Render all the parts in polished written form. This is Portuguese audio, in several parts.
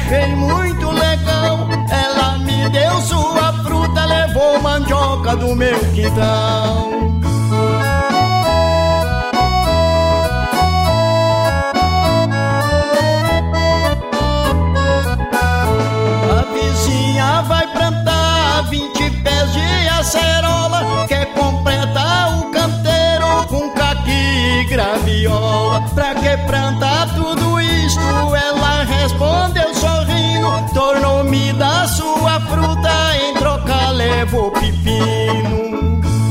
achei muito legal. Ela me deu sua fruta, levou mandioca do meu quintal. A vizinha vai plantar 20 pés de acerola, quer completar o canteiro com caqui e graviola. Pra que plantar tudo isto? Ela respondeu sorrindo, tornou-me da sua fruta, em troca levo pepino.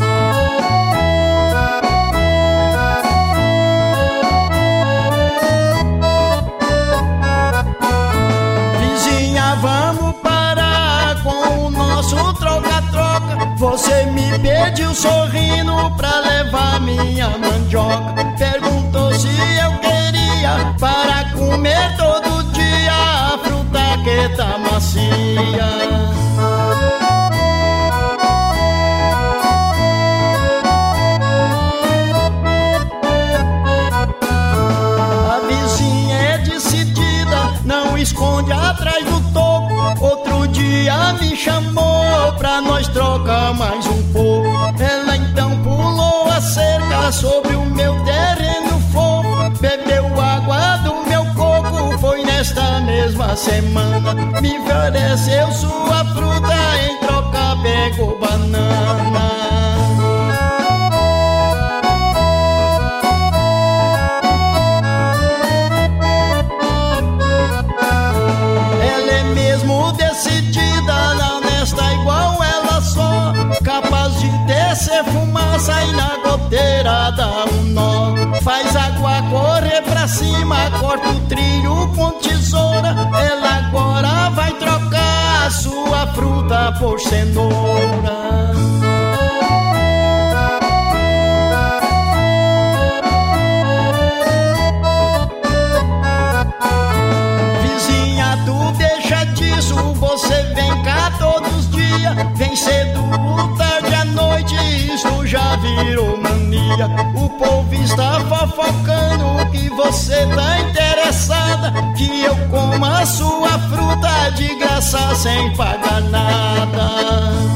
Vizinha, vamos parar com o nosso troca-troca. Você me pediu sorrindo pra levar minha mandioca. Perguntou se eu queria para comer todo dia a fruta que tá macia. A vizinha é decidida, não esconde atrás do toco. Outro dia me chamou pra nós trocar mais um pouco. Ela então pulou a cerca sobre o meu terreno fofo, bebeu água do meu coco. Foi nesta mesma semana, me ofereceu sua fruta, em troca pegou banana. Decidida, não honesta igual ela só, capaz de descer fumaça e na goteira dá um nó. Faz água correr pra cima, corta o trilho com tesoura. Ela agora vai trocar a sua fruta por cenoura. Você vem cá todos os dias, vem cedo ou tarde à noite, isto já virou mania. O povo está fofocando que você tá interessada, que eu como a sua fruta de graça sem pagar nada.